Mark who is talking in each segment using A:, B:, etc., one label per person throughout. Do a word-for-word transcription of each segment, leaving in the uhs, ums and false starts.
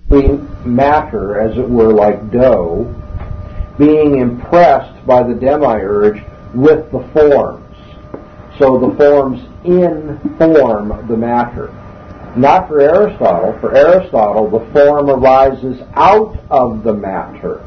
A: matter, as it were, like dough, being impressed by the demiurge with the forms. So the forms inform the matter. Not for Aristotle. For Aristotle, the form arises out of the matter.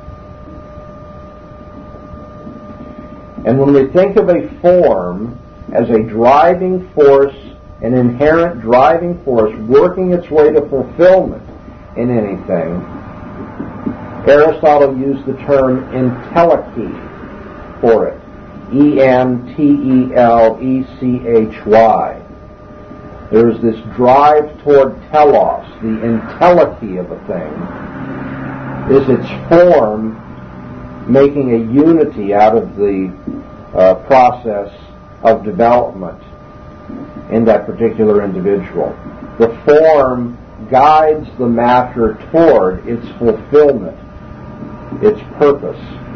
A: And when we think of a form as a driving force, an inherent driving force working its way to fulfillment in anything, Aristotle used the term entelechy for it. E N T E L E C H Y. There is this drive toward telos, the entelechy of a thing, is its form making a unity out of the uh, process of development in that particular individual. The form guides the matter toward its fulfillment, its purpose.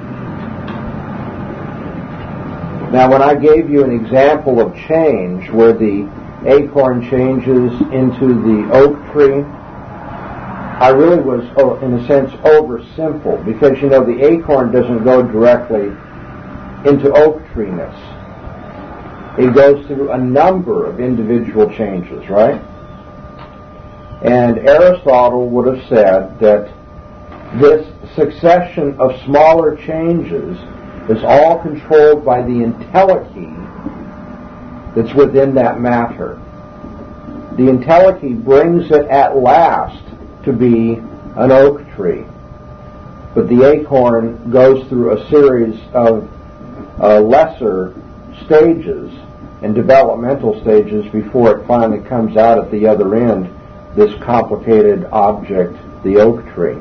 A: Now, when I gave you an example of change where the acorn changes into the oak tree, I really was, oh, in a sense, oversimple, because, you know, the acorn doesn't go directly into oak tree-ness. It goes through a number of individual changes, right? And Aristotle would have said that this succession of smaller changes is all controlled by the entelechy that's within that matter. The entelechy brings it at last to be an oak tree. But the acorn goes through a series of uh, lesser stages and developmental stages before it finally comes out at the other end, this complicated object, the oak tree.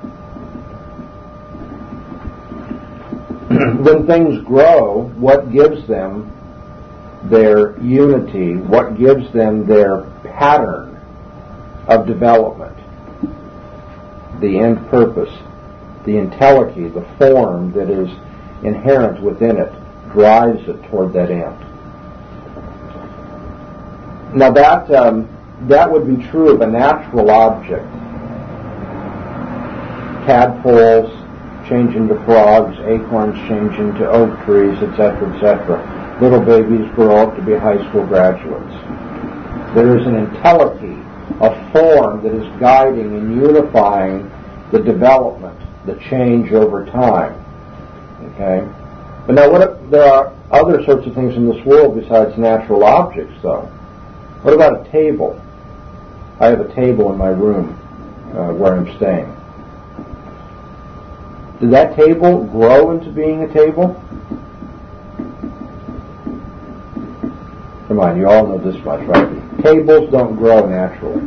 A: When things grow, what gives them their unity, what gives them their pattern of development, the end purpose, the entelechy, the form that is inherent within it, drives it toward that end. Now that um, that would be true of a natural object. Tadpoles change into frogs, acorns change into oak trees, et cetera, et cetera. Little babies grow up to be high school graduates. There is an entelechy, a form that is guiding and unifying the development, the change over time. Okay? But now, what if, there are other sorts of things in this world besides natural objects, though. What about a table? I have a table in my room uh, where I'm staying. Did that table grow into being a table? Come on, you all know this much, right? Tables don't grow naturally.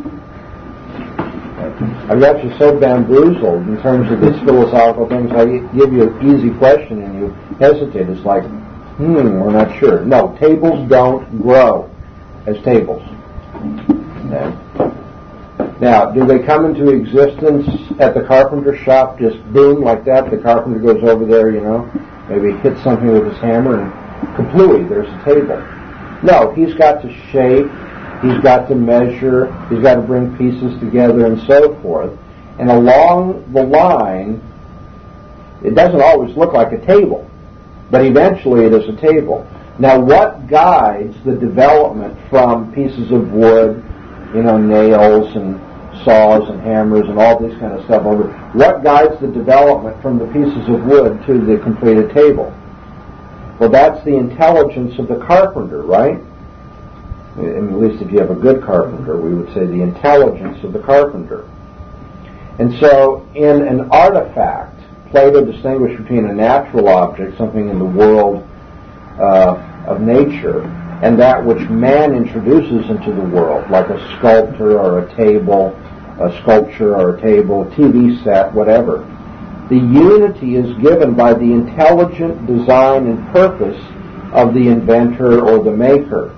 A: I've got you so bamboozled in terms of these philosophical things. I give you an easy question and you hesitate. It's like, hmm, we're not sure. No, tables don't grow as tables. Okay. Now, do they come into existence at the carpenter shop, just boom, like that? The carpenter goes over there, you know, maybe hits something with his hammer and kaplooey, there's a table. No, he's got to shape, he's got to measure, he's got to bring pieces together and so forth. And along the line, it doesn't always look like a table, but eventually it is a table. Now, what guides the development from pieces of wood, you know, nails and saws and hammers and all this kind of stuff over? What guides the development from the pieces of wood to the completed table? Well, that's the intelligence of the carpenter, right? At least if you have a good carpenter, we would say the intelligence of the carpenter. And so, in an artifact, Plato distinguished between a natural object, something in the world uh, of nature, and that which man introduces into the world, like a sculptor or a table, a sculpture or a table, a T V set, whatever. The unity is given by the intelligent design and purpose of the inventor or the maker.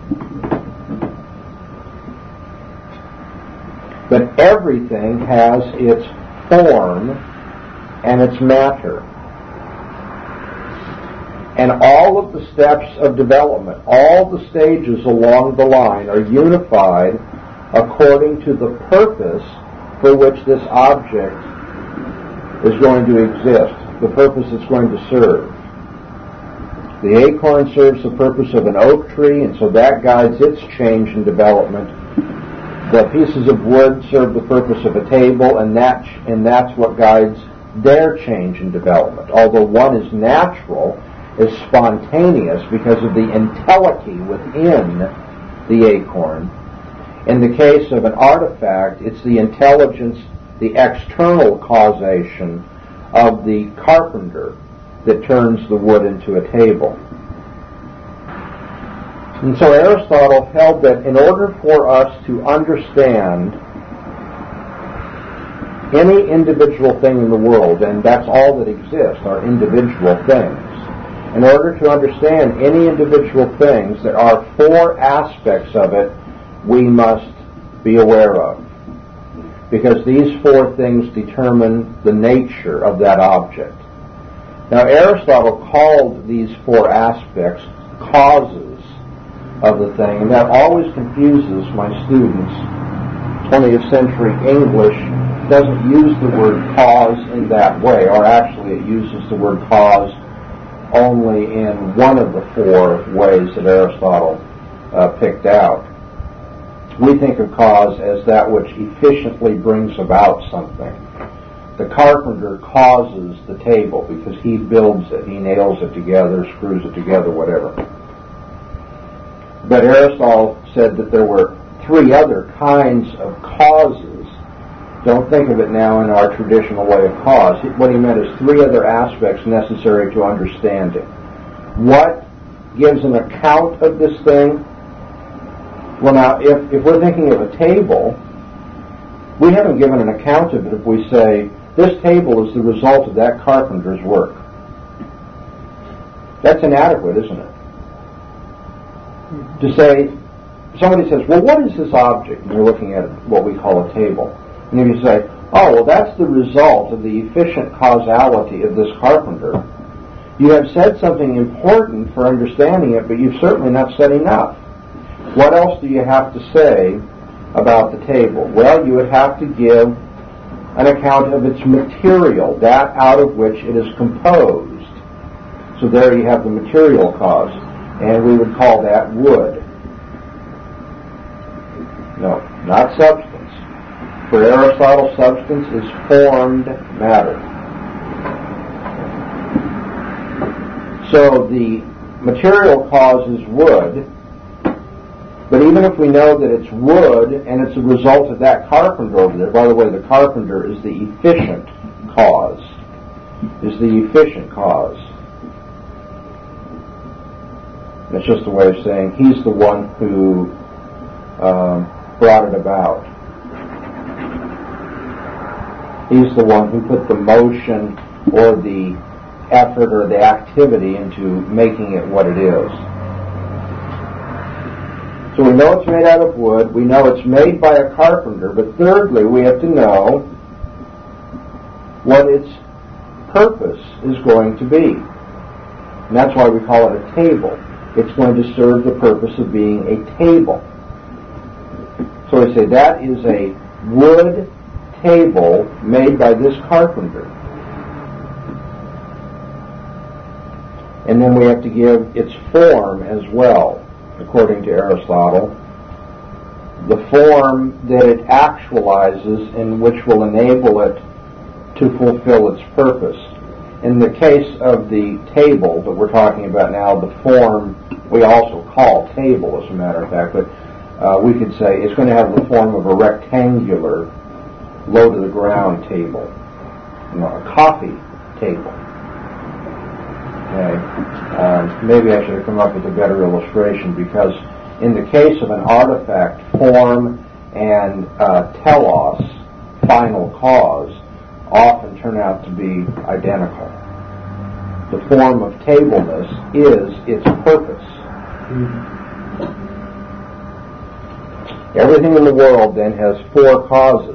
A: But everything has its form and its matter. And all of the steps of development, all the stages along the line are unified according to the purpose for which this object is going to exist, the purpose it's going to serve. The acorn serves the purpose of an oak tree, and so that guides its change and development. The pieces of wood serve the purpose of a table, and that and that's what guides their change and development. Although one is natural, is spontaneous because of the entelechy within the acorn. In the case of an artifact, it's the intelligence, the external causation of the carpenter that turns the wood into a table. And so Aristotle held that in order for us to understand any individual thing in the world, and that's all that exists, are individual things. In order to understand any individual things, there are four aspects of it we must be aware of, because these four things determine the nature of that object. Now, Aristotle called these four aspects causes of the thing, and that always confuses my students. twentieth century English doesn't use the word cause in that way, or actually it uses the word cause only in one of the four ways that Aristotle uh, picked out. We think of cause as that which efficiently brings about something. The carpenter causes the table because he builds it, he nails it together, screws it together, whatever. But Aristotle said that there were three other kinds of causes. Don't think of it now in our traditional way of cause. What he meant is three other aspects necessary to understanding. What gives an account of this thing? Well, now, if, if we're thinking of a table, we haven't given an account of it if we say, this table is the result of that carpenter's work. That's inadequate, isn't it? To say, somebody says, well, what is this object? And you're looking at what we call a table. And if you say, oh, well, that's the result of the efficient causality of this carpenter, you have said something important for understanding it, but you've certainly not said enough. What else do you have to say about the table? Well, you would have to give an account of its material, that out of which it is composed. So there you have the material cause, and we would call that wood. No, not substance. For Aristotle, substance is formed matter. So the material cause is wood, but even if we know that it's wood and it's a result of that carpenter over there, by the way, the carpenter is the efficient cause, is the efficient cause. And it's just a way of saying he's the one who um, brought it about. He's the one who put the motion or the effort or the activity into making it what it is. So we know it's made out of wood. We know it's made by a carpenter. But thirdly, we have to know what its purpose is going to be. And that's why we call it a table. It's going to serve the purpose of being a table. So we say that is a wood table made by this carpenter. And then we have to give its form as well, according to Aristotle, the form that it actualizes and which will enable it to fulfill its purpose. In the case of the table that we're talking about now, the form we also call table, as a matter of fact, but uh, we could say it's going to have the form of a rectangular, low-to-the-ground table, you know, a coffee table. Okay. Um, maybe I should have come up with a better illustration, because in the case of an artifact, form and uh, telos, final cause, often turn out to be identical. The form of tableness is its purpose. Mm-hmm. Everything in the world then has four causes.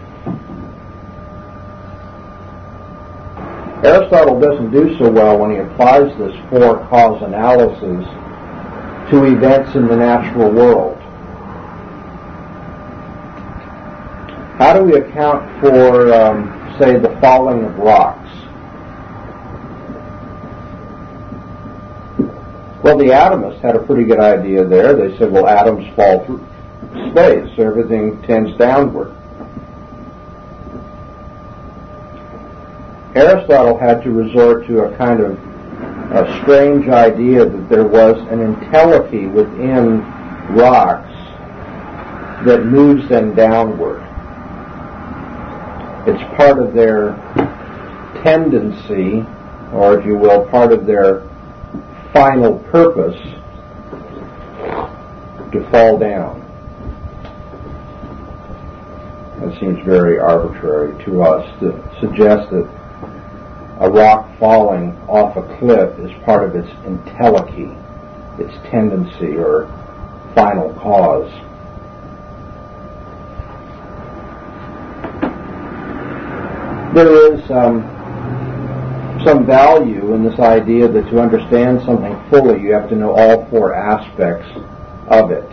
A: Aristotle doesn't do so well when he applies this four-cause analysis to events in the natural world. How do we account for, um, say, the falling of rocks? Well, the atomists had a pretty good idea there. They said, well, atoms fall through space, so everything tends downward. Aristotle had to resort to a kind of a strange idea that there was an entelechy within rocks that moves them downward. It's part of their tendency, or if you will, part of their final purpose to fall down. That seems very arbitrary to us to suggest that a rock falling off a cliff is part of its entelechy, its tendency or final cause. There is um, some value in this idea that to understand something fully, you have to know all four aspects of it.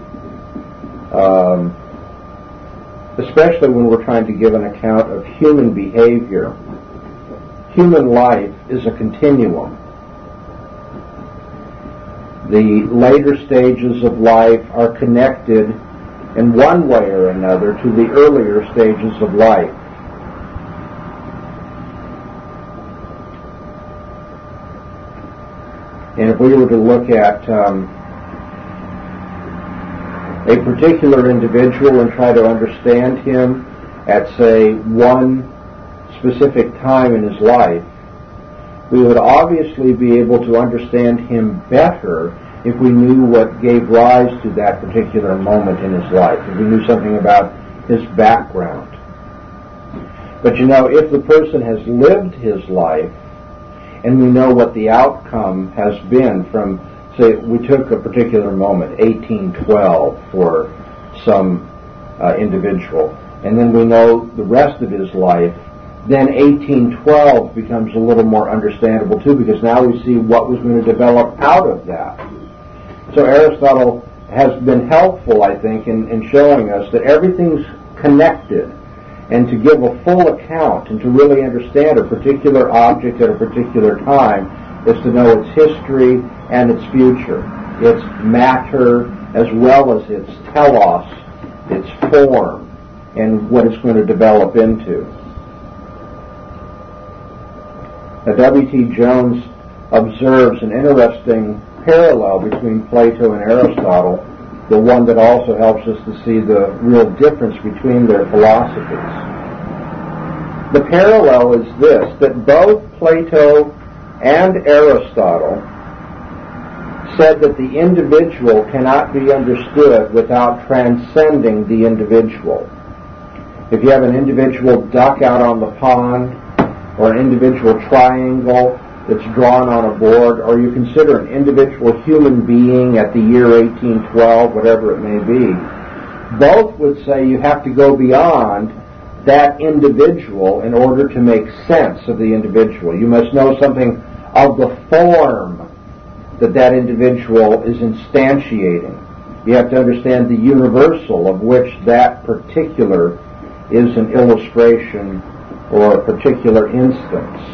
A: Um, especially when we're trying to give an account of human behavior. Human life is a continuum. The later stages of life are connected in one way or another to the earlier stages of life. And if we were to look at um, a particular individual and try to understand him at, say, one specific time in his life, we would obviously be able to understand him better if we knew what gave rise to that particular moment in his life, if we knew something about his background. But you know, if the person has lived his life, and we know what the outcome has been from, say, we took a particular moment, eighteen twelve, for some uh, individual, and then we know the rest of his life, then eighteen twelve becomes a little more understandable too, because now we see what was going to develop out of that. So Aristotle has been helpful, I think, in, in showing us that everything's connected, and to give a full account and to really understand a particular object at a particular time is to know its history and its future, its matter as well as its telos, its form, and what it's going to develop into. Now, W T Jones observes an interesting parallel between Plato and Aristotle, the one that also helps us to see the real difference between their philosophies. The parallel is this, that both Plato and Aristotle said that the individual cannot be understood without transcending the individual. If you have an individual duck out on the pond, or an individual triangle that's drawn on a board, or you consider an individual human being at the year eighteen twelve, whatever it may be, both would say you have to go beyond that individual in order to make sense of the individual. You must know something of the form that that individual is instantiating. You have to understand the universal of which that particular is an illustration or a particular instance.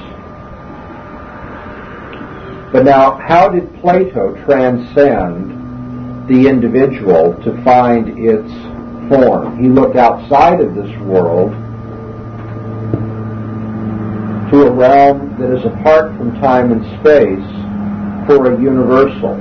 A: But now, how did Plato transcend the individual to find its form? He looked outside of this world to a realm that is apart from time and space for a universal.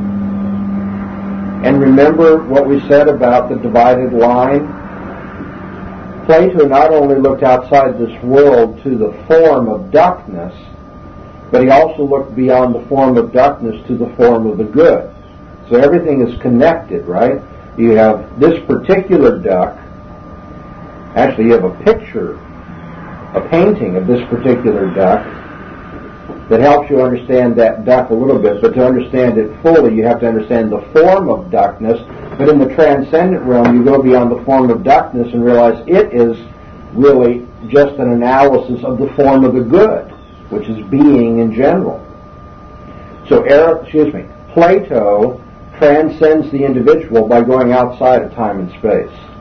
A: And remember what we said about the divided line? Plato not only looked outside this world to the form of duckness, but he also looked beyond the form of duckness to the form of the good. So everything is connected, right? You have this particular duck. Actually, you have a picture, a painting of this particular duck that helps you understand that duck a little bit. But to understand it fully, you have to understand the form of duckness. But in the transcendent realm, you go beyond the form of duckness and realize it is really just an analysis of the form of the good, which is being in general. So, excuse me, Plato transcends the individual by going outside of time and space.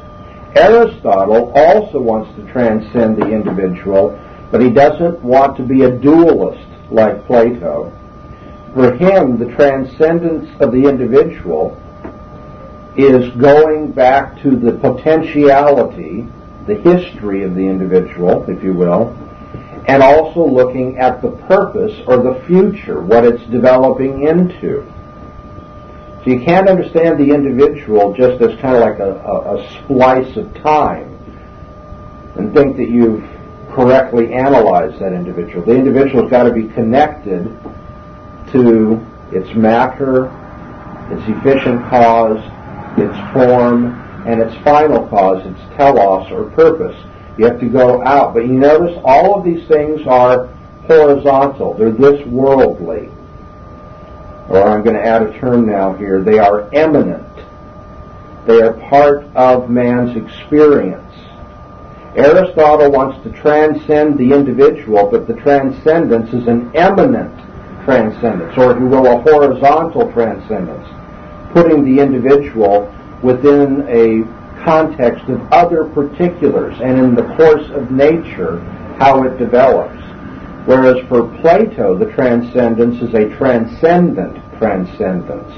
A: Aristotle also wants to transcend the individual, but he doesn't want to be a dualist like Plato. For him, the transcendence of the individual is going back to the potentiality, the history of the individual, if you will, and also looking at the purpose or the future, what it's developing into. So you can't understand the individual just as kind of like a, a, a splice of time and think that you've correctly analyzed that individual. The individual's got to be connected to its matter, its efficient cause, its form, and its final cause, its telos or purpose. You have to go out. But you notice all of these things are horizontal. They're this worldly. Or I'm going to add a term now here. They are eminent. They are part of man's experience. Aristotle wants to transcend the individual, but the transcendence is an eminent transcendence, or if you will, a horizontal transcendence, putting the individual within a context of other particulars and in the course of nature, how it develops. Whereas for Plato, the transcendence is a transcendent transcendence.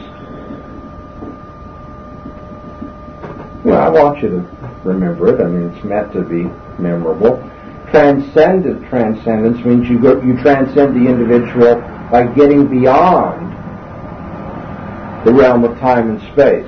A: Well, I want you to remember it. I mean, it's meant to be memorable. Transcendent transcendence means you go, you transcend the individual by getting beyond the realm of time and space.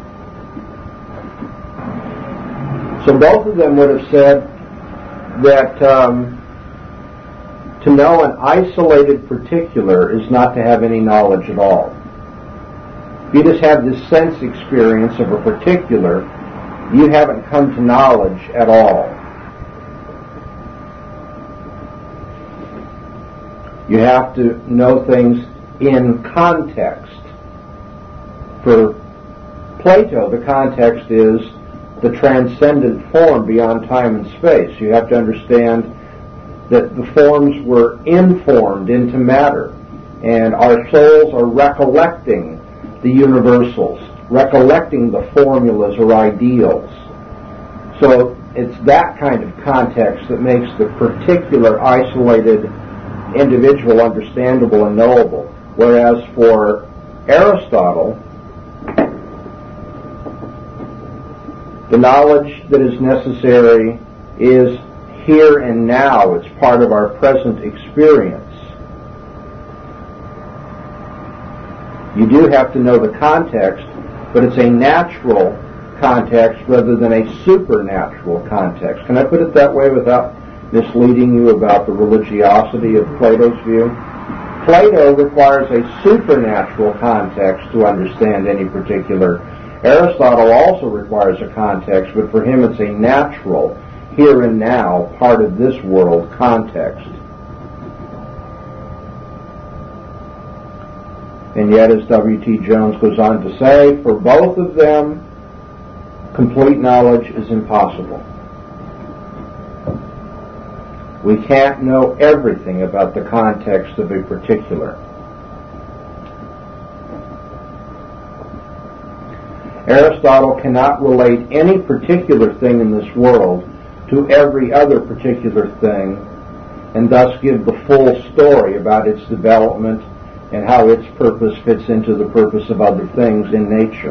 A: So both of them would have said that um, to know an isolated particular is not to have any knowledge at all. If you just have this sense experience of a particular, you haven't come to knowledge at all. You have to know things in context. For Plato, the context is the transcendent form beyond time and space. You have to understand that the forms were informed into matter, and our souls are recollecting the universals, recollecting the formulas or ideals. So it's that kind of context that makes the particular isolated individual understandable and knowable. Whereas for Aristotle, the knowledge that is necessary is here and now. It's part of our present experience. You do have to know the context, but it's a natural context rather than a supernatural context. Can I put it that way without misleading you about the religiosity of Plato's view? Plato requires a supernatural context to understand any particular. Aristotle also requires a context, but for him it's a natural, here and now, part of this world context. And yet, as W T Jones goes on to say, for both of them, complete knowledge is impossible. We can't know everything about the context of a particular. Aristotle cannot relate any particular thing in this world to every other particular thing, and thus give the full story about its development and how its purpose fits into the purpose of other things in nature.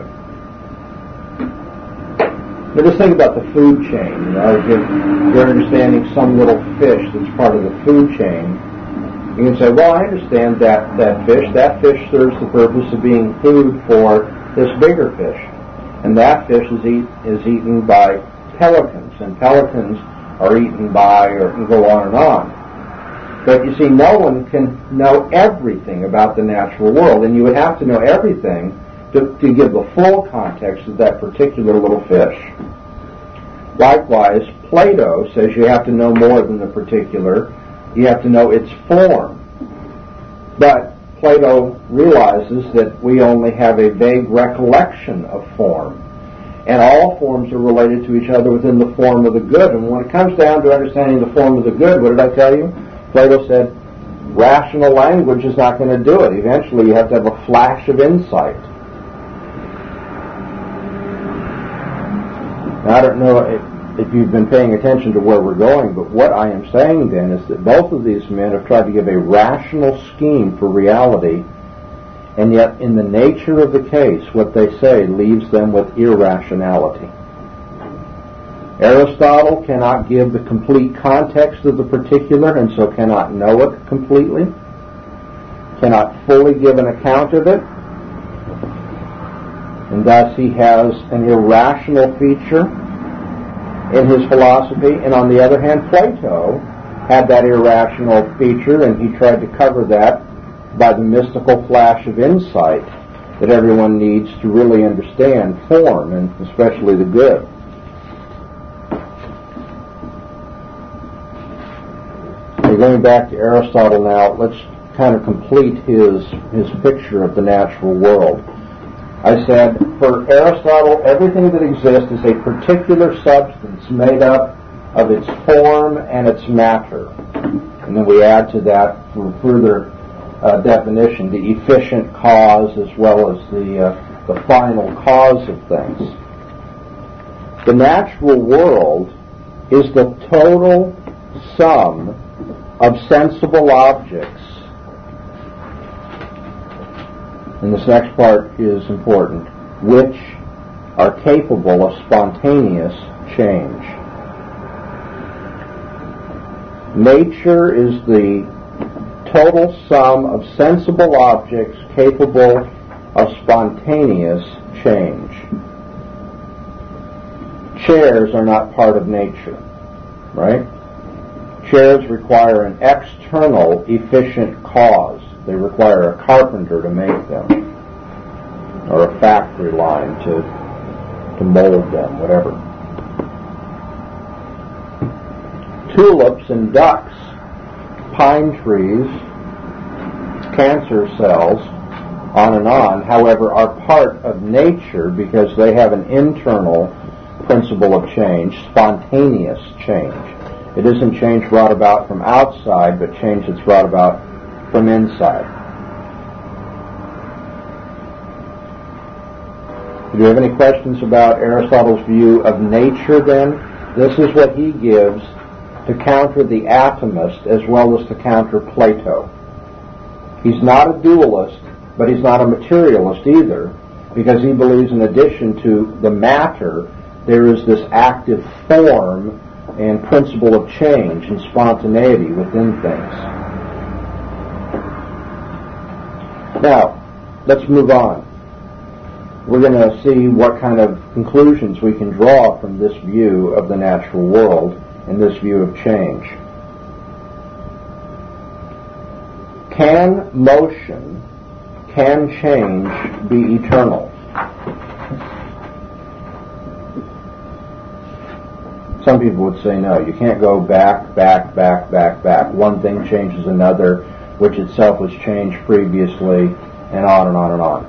A: Now just think about the food chain. You know, if you're, you're understanding some little fish that's part of the food chain, you can say, well, I understand that, that fish. That fish serves the purpose of being food for this bigger fish. And that fish is, eat, is eaten by pelicans, and pelicans are eaten by, or can go on and on. But you see, no one can know everything about the natural world, and you would have to know everything to, to give the full context of that particular little fish. Likewise, Plato says you have to know more than the particular. You have to know its form. But Plato realizes that we only have a vague recollection of form, and all forms are related to each other within the form of the good. And when it comes down to understanding the form of the good, what did I tell you? Plato said, rational language is not going to do it. Eventually you have to have a flash of insight. Now I don't know if, if you've been paying attention to where we're going, but what I am saying then is that both of these men have tried to give a rational scheme for reality, and yet in the nature of the case, what they say leaves them with irrationality. Aristotle cannot give the complete context of the particular, and so cannot know it completely, cannot fully give an account of it, and thus he has an irrational feature in his philosophy. And on the other hand, Plato had that irrational feature, and he tried to cover that by the mystical flash of insight that everyone needs to really understand form, and especially the good. We're going back to Aristotle now. Let's kind of complete his his picture of the natural world. I said, for Aristotle, everything that exists is a particular substance made up of its form and its matter. And then we add to that, for further uh, definition, the efficient cause as well as the, uh, the final cause of things. The natural world is the total sum of sensible objects. And this next part is important, which are capable of spontaneous change. Nature is the total sum of sensible objects capable of spontaneous change. Chairs are not part of nature, right? Chairs require an external efficient cause. They require a carpenter to make them, or a factory line to to mold them, whatever. Tulips and ducks, pine trees, cancer cells, on and on, however, are part of nature because they have an internal principle of change, spontaneous change. It isn't change brought about from outside, but change that's brought about from inside. Do you have any questions about Aristotle's view of nature then? This is what he gives to counter the atomist as well as to counter Plato. He's not a dualist, but he's not a materialist either, because he believes in addition to the matter, there is this active form and principle of change and spontaneity within things. Now, let's move on. We're going to see what kind of conclusions we can draw from this view of the natural world and this view of change. Can motion, can change be eternal? Some people would say no. You can't go back, back, back, back, back. One thing changes another, which itself was changed previously, and on and on and on.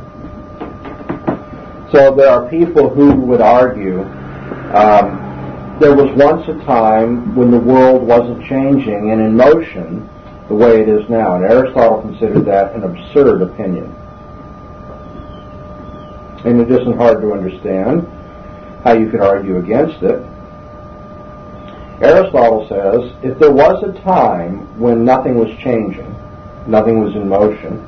A: So there are people who would argue um, there was once a time when the world wasn't changing and in motion the way it is now, and Aristotle considered that an absurd opinion. And it isn't hard to understand how you could argue against it. Aristotle says if there was a time when nothing was changing, nothing was in motion,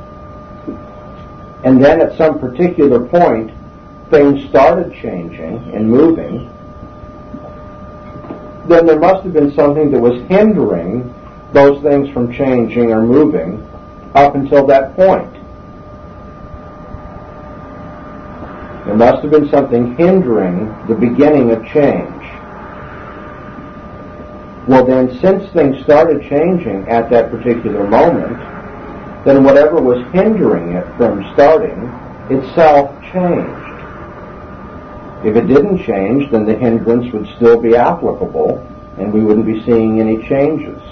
A: and then at some particular point things started changing and moving, then there must have been something that was hindering those things from changing or moving up until that point. There must have been something hindering the beginning of change. Well then, since things started changing at that particular moment, then whatever was hindering it from starting itself changed. If it didn't change, then the hindrance would still be applicable, and we wouldn't be seeing any changes.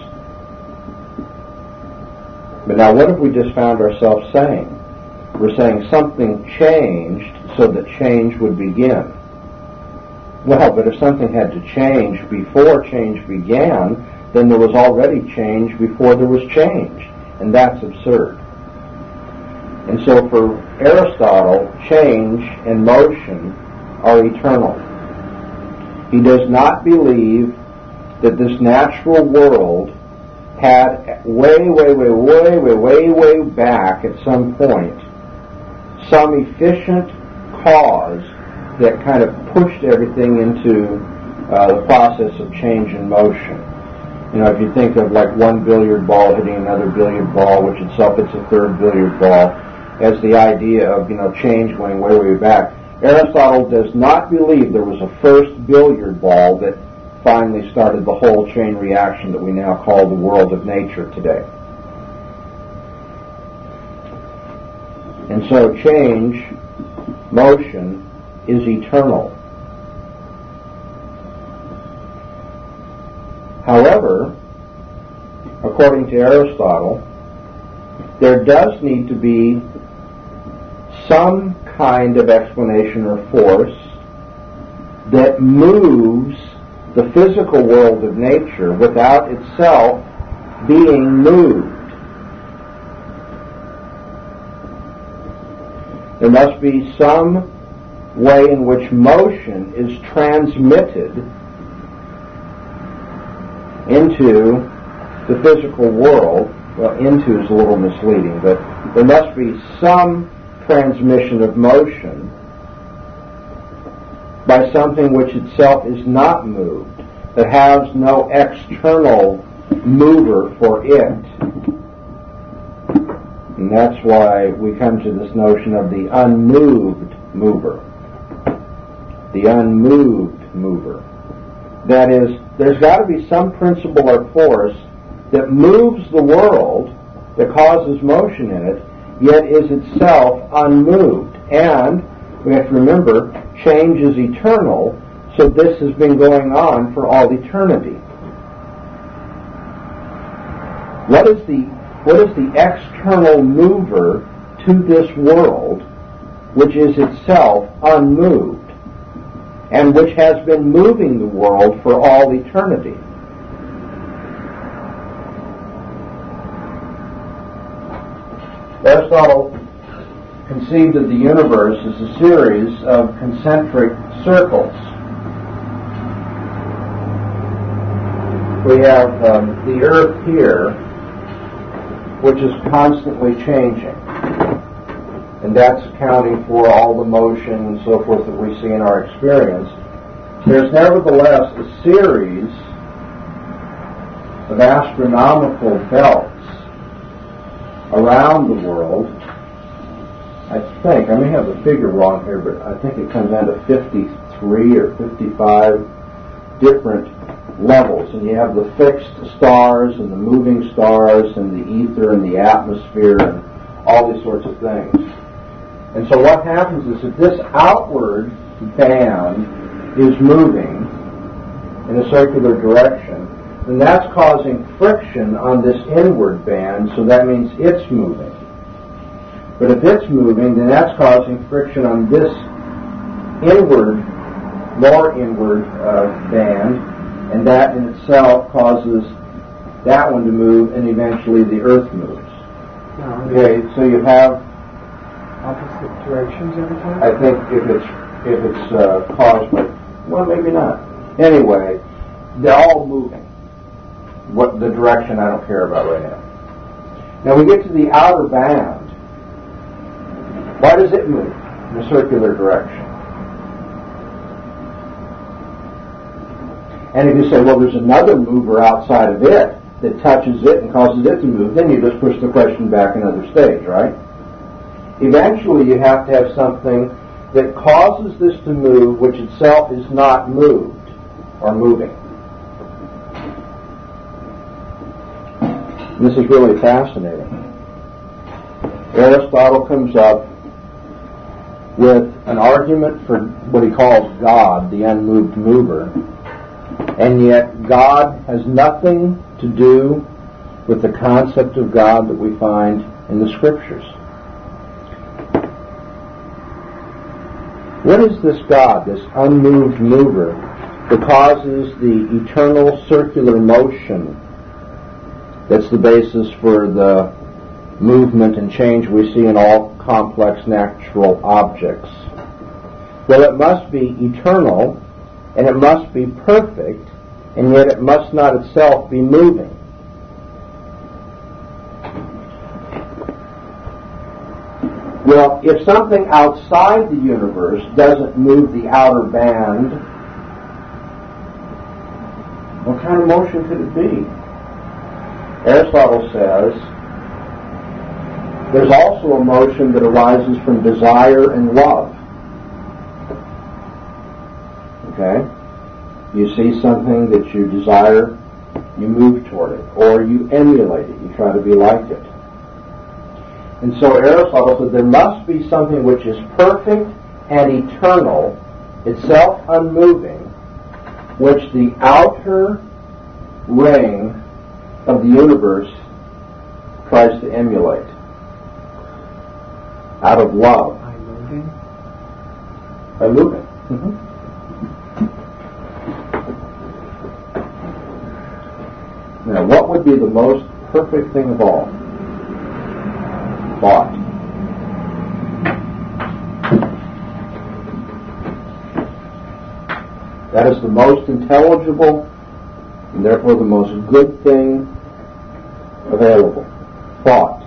A: But now what have we just found ourselves saying? We're saying something changed so that change would begin. Well, but if something had to change before change began, then there was already change before there was change. And that's absurd. And so for Aristotle, change and motion are eternal. He does not believe that this natural world had way, way, way, way, way, way, way back at some point some efficient cause that kind of pushed everything into uh, the process of change and motion. You know, if you think of like one billiard ball hitting another billiard ball, which itself it's a third billiard ball, as the idea of, you know, change going way, way back. Aristotle does not believe there was a first billiard ball that finally started the whole chain reaction that we now call the world of nature today. And so change, motion, is eternal. However, according to Aristotle, there does need to be some kind of explanation or force that moves the physical world of nature without itself being moved. There must be some way in which motion is transmitted into the physical world. Well, into is a little misleading, but there must be some transmission of motion by something which itself is not moved, that has no external mover for it. And that's why we come to this notion of the unmoved mover. The unmoved mover. That is, there's got to be some principle or force that moves the world, that causes motion in it, yet is itself unmoved. And we have to remember, change is eternal, so this has been going on for all eternity. What is the what is the external mover to this world, which is itself unmoved, and which has been moving the world for all eternity? Aristotle conceived of the universe as a series of concentric circles. We have um, the Earth here, which is constantly changing. And that's accounting for all the motion and so forth that we see in our experience. There's nevertheless a series of astronomical belts around the world. I think, I may have the figure wrong here, but I think it comes down to fifty-three or fifty-five different levels. And you have the fixed stars and the moving stars and the ether and the atmosphere and all these sorts of things. And so what happens is that this outward band is moving in a circular direction, and that's causing friction on this inward band, so that means it's moving. But if it's moving, then that's causing friction on this inward, more inward uh, band, and that in itself causes that one to move, and eventually the Earth moves.
B: No,
A: okay, so you have
B: opposite directions every time?
A: I think if it's if it's uh, caused by, well, maybe not. Anyway, they're all moving. What the direction I don't care about right now. Now we get to the outer band. Why does it move in a circular direction? And if you say, well, there's another mover outside of it that touches it and causes it to move, then you just push the question back another stage, right? Eventually you have to have something that causes this to move, which itself is not moved or moving. This is really fascinating. Aristotle comes up with an argument for what he calls God, the unmoved mover, and yet God has nothing to do with the concept of God that we find in the Scriptures. What is this God, this unmoved mover, that causes the eternal circular motion that's the basis for the movement and change we see in all complex natural objects? Well, it must be eternal, and it must be perfect, and yet it must not itself be moving. Well, if something outside the universe doesn't move the outer band, what kind of motion could it be? Aristotle says there's also a motion that arises from desire and love. Okay? You see something that you desire, you move toward it, or you emulate it, you try to be like it. And so Aristotle said there must be something which is perfect and eternal, itself unmoving, which the outer ring of the universe tries to emulate out of love.
B: By moving?
A: By moving. Mm-hmm. Now, what would be the most perfect thing of all? Thought. That is the most intelligible and therefore the most good thing available. Thought.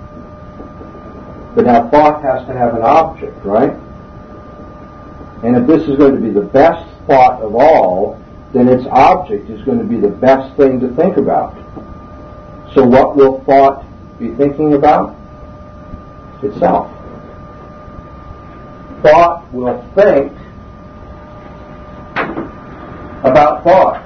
A: But now thought has to have an object, right? And if this is going to be the best thought of all, then its object is going to be the best thing to think about. So what will thought be thinking about? Itself. Thought will think about thought.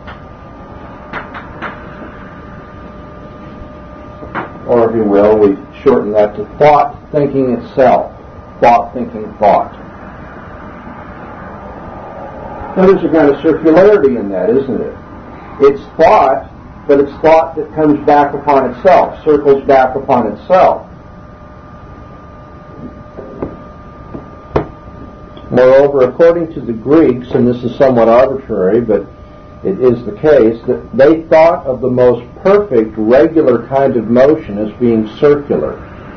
A: Or if you will, we shorten that to thought thinking itself. Thought thinking thought. Now there's a kind of circularity in that, isn't it? It's thought, but it's thought that comes back upon itself, circles back upon itself. Moreover, according to the Greeks, and this is somewhat arbitrary, but it is the case, that they thought of the most perfect, regular kind of motion as being circular.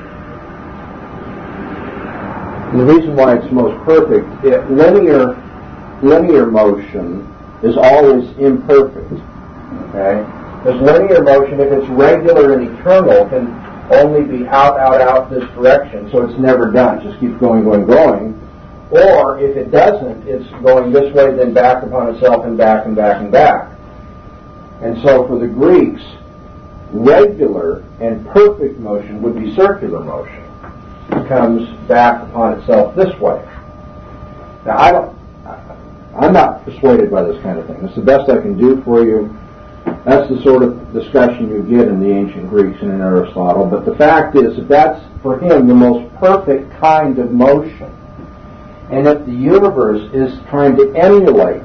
A: And the reason why it's most perfect, it, linear, linear motion is always imperfect. Okay? Because linear motion, if it's regular and eternal, can only be out, out, out this direction, so it's never done. It just keeps going, going, going. Or, if it doesn't, it's going this way, then back upon itself, and back, and back, and back. And so for the Greeks, regular and perfect motion would be circular motion. It comes back upon itself this way. Now, I don't, I'm not persuaded by this kind of thing. It's the best I can do for you. That's the sort of discussion you get in the ancient Greeks and in Aristotle. But the fact is that that's, for him, the most perfect kind of motion. And if the universe is trying to emulate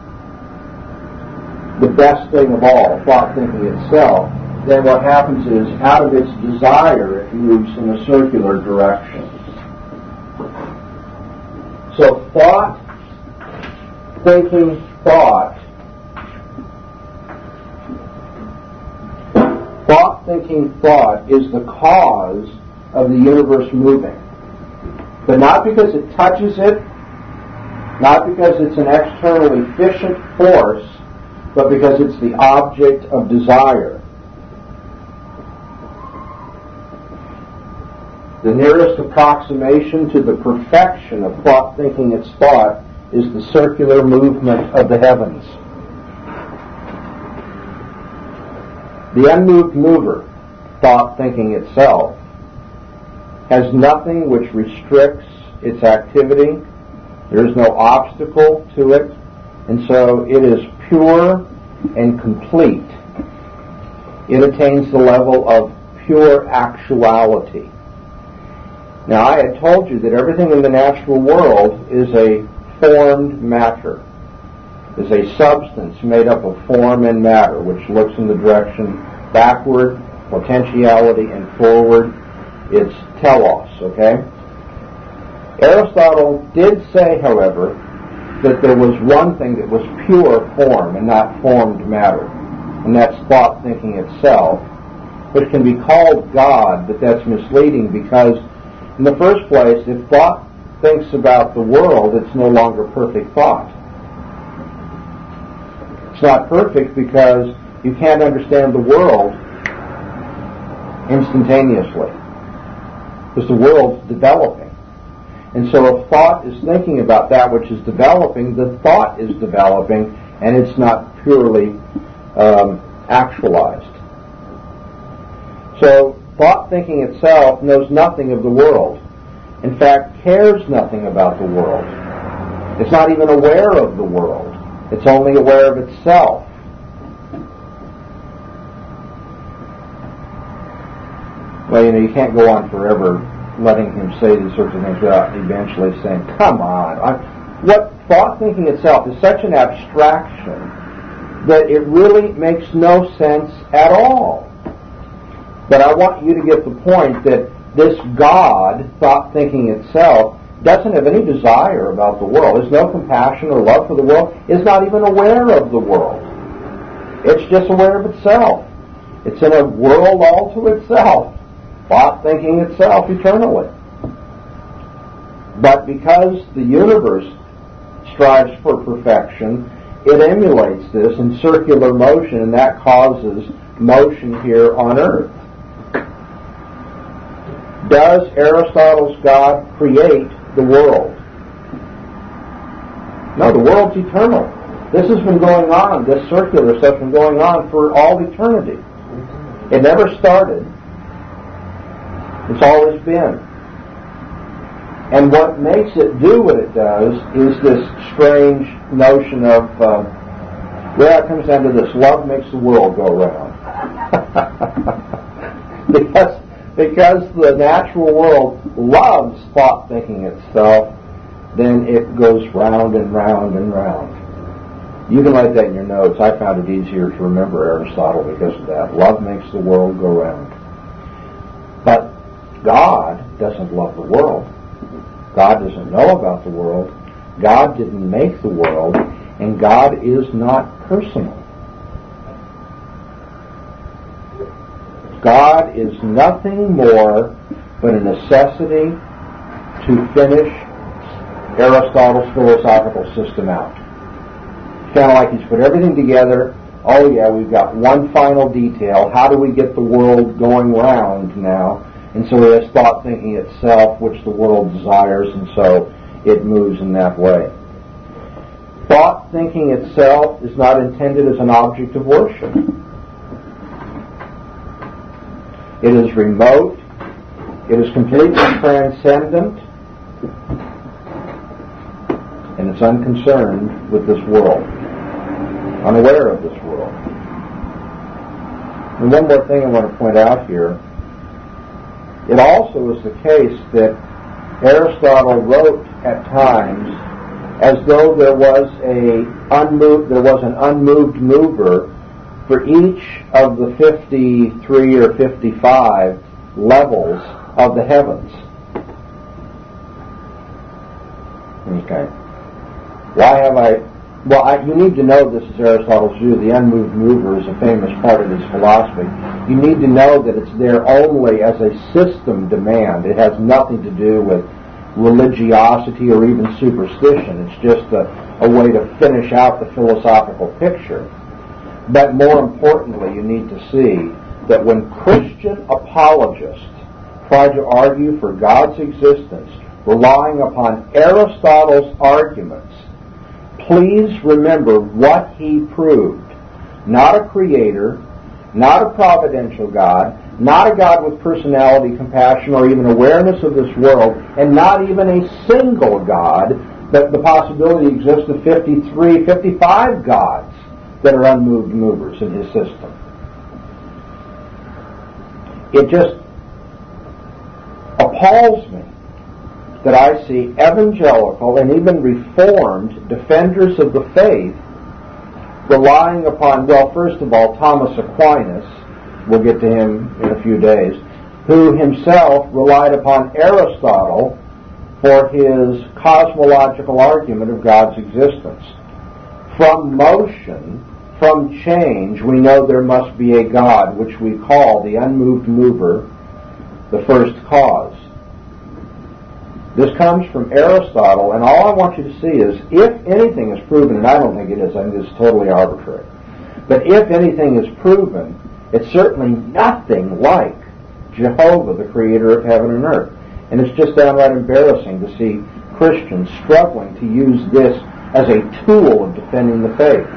A: the best thing of all, thought thinking itself, then what happens is, out of its desire, it moves in a circular direction. So thought, thinking, thought, thought, thinking, thought is the cause of the universe moving. But not because it touches it, not because it's an external efficient force, but because it's the object of desire. The nearest approximation to the perfection of thought thinking its thought is the circular movement of the heavens. The unmoved mover, thought thinking itself, has nothing which restricts its activity. There is no obstacle to it, and so it is pure and complete. It attains the level of pure actuality. Now, I had told you that everything in the natural world is a formed matter, is a substance made up of form and matter, which looks in the direction backward, potentiality, and forward. It's telos, okay? Aristotle did say, however, that there was one thing that was pure form and not formed matter, and that's thought thinking itself, which can be called God, but that's misleading because, in the first place, if thought thinks about the world, it's no longer perfect thought. It's not perfect because you can't understand the world instantaneously, because the world's developing. And so if thought is thinking about that which is developing, the thought is developing, and it's not purely um, actualized. So thought thinking itself knows nothing of the world. In fact, cares nothing about the world. It's not even aware of the world. It's only aware of itself. Well, you know, you can't go on forever letting him say these sorts of things without eventually saying, come on. I, what thought thinking itself is such an abstraction that it really makes no sense at all. But I want you to get the point that this God, thought thinking itself, doesn't have any desire about the world. There's no compassion or love for the world. It's not even aware of the world. It's just aware of itself. It's in a world all to itself. Thought thinking itself eternally. But because the universe strives for perfection, it emulates this in circular motion, and that causes motion here on earth. Does Aristotle's God create the world? No, the world's eternal. This has been going on, this circular stuff has been going on for all eternity. It never started. It's always been. And what makes it do what it does is this strange notion of, uh, well, it comes down to this, love makes the world go round. because, because the natural world loves thought thinking itself, then it goes round and round and round. You can write that in your notes. I found it easier to remember Aristotle because of that. Love makes the world go round. But God doesn't love the world. God doesn't know about the world. God didn't make the world, and God is not personal. God is nothing more but a necessity to finish Aristotle's philosophical system out. Kind of like he's put everything together. Oh yeah, we've got one final detail. How do we get the world going round now? And so he has thought thinking itself, which the world desires, and so it moves in that way. Thought thinking itself is not intended as an object of worship. It is remote. It is completely transcendent. And it's unconcerned with this world. Unaware of this world. And one more thing I want to point out here. It also is the case that Aristotle wrote at times as though there was a unmoved, there was an unmoved mover for each of the fifty-three or fifty-five levels of the heavens. Okay. Why have I... Well, I, you need to know this is Aristotle's view. The unmoved mover is a famous part of his philosophy. You need to know that it's there only as a system demand. It has nothing to do with religiosity or even superstition. It's just a, a way to finish out the philosophical picture. But more importantly, you need to see that when Christian apologists try to argue for God's existence, relying upon Aristotle's arguments, please remember what he proved. Not a creator, not a providential God, not a God with personality, compassion, or even awareness of this world, and not even a single God, but the possibility exists of fifty-three, fifty-five gods that are unmoved movers in his system. It just appalls me that I see evangelical and even reformed defenders of the faith relying upon, well, first of all, Thomas Aquinas, we'll get to him in a few days, who himself relied upon Aristotle for his cosmological argument of God's existence. From motion, from change, we know there must be a God, which we call the unmoved mover, the first cause. This comes from Aristotle, and all I want you to see is, if anything is proven, and I don't think it is, I think it's totally arbitrary, but if anything is proven, it's certainly nothing like Jehovah, the creator of heaven and earth. And it's just downright embarrassing to see Christians struggling to use this as a tool of defending the faith.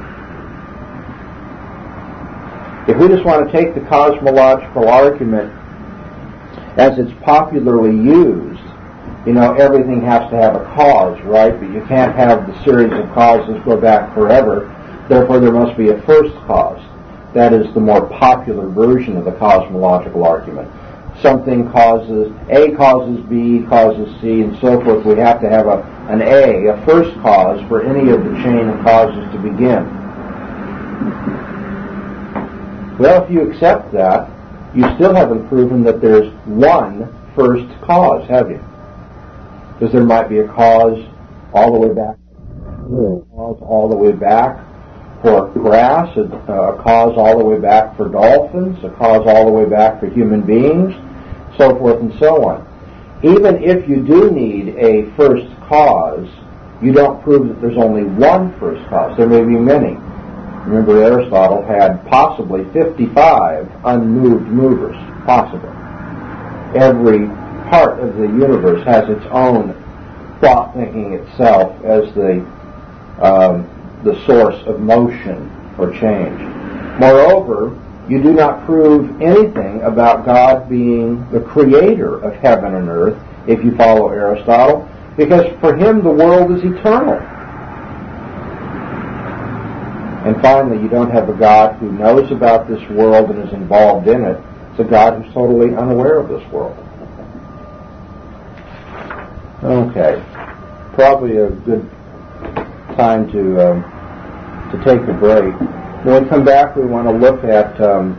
A: If we just want to take the cosmological argument as it's popularly used, you know, everything has to have a cause, right? But you can't have the series of causes go back forever. Therefore, there must be a first cause. That is the more popular version of the cosmological argument. Something causes, A causes B, causes C, and so forth. We have to have a, an A, a first cause, for any of the chain of causes to begin. Well, if you accept that, you still haven't proven that there's one first cause, have you? Because there might be a cause all the way back, a cause all the way back for grass, a, a cause all the way back for dolphins, a cause all the way back for human beings, so forth and so on. Even if you do need a first cause, you don't prove that there's only one first cause. There may be many. Remember, Aristotle had possibly fifty-five unmoved movers, possibly. Every part of the universe has its own thought thinking itself as the um, the source of motion or change. Moreover, you do not prove anything about God being the creator of heaven and earth if you follow Aristotle, because for him the world is eternal. And finally, you don't have a God who knows about this world and is involved in it. It's a God who's totally unaware of this world. Okay. Probably a good time to um, to take a break. When we come back, we want to look at um,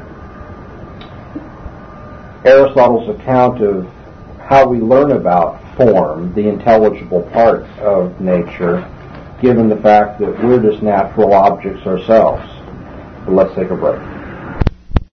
A: Aristotle's account of how we learn about form, the intelligible part of nature, given the fact that we're just natural objects ourselves. But let's take a break.